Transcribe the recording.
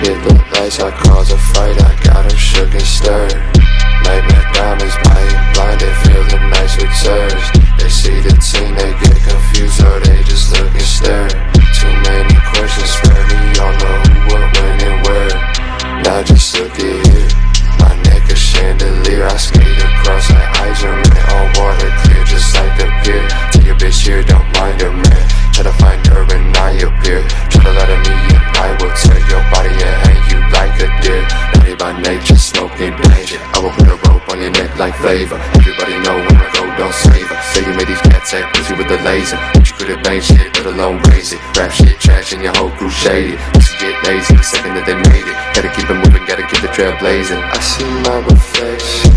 Hit the lights, I cause a fight, I got him shook and stirred. Nightmare diamonds, biting blind, they feel the nights with surge. They see the team, they get confused, or they just look and stare. Too many questions, spare me, y'all know who, what, when, and where. Now just look at here, my neck a chandelier. I skate across like Iserman, all water clear, just like the pier. Tell your bitch here, don't mind her, man. Try to find her and I appear. Try to lie to me and I will tear your body and hang you like a deer. Naughty by nature, smoking danger. I will put a rope on your neck like Flavor. Everybody know when I go, don't save her. Say you made these cats act pussy with the laser, but you could've banged shit, let alone raise it. Rap shit trash and your whole crew shady. Pussy get lazy the second that they made it. Gotta keep it moving, gotta keep the trail blazing. I see my reflection